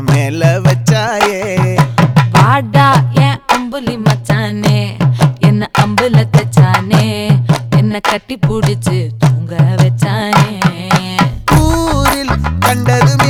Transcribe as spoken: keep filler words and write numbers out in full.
மேல வச்சாயே வாடா என் அம்புலி மச்சானே என்ன அம்புல தச்சானே என்ன கட்டி புடிச்சு தூங்க வச்சானே ஊரில் கண்டது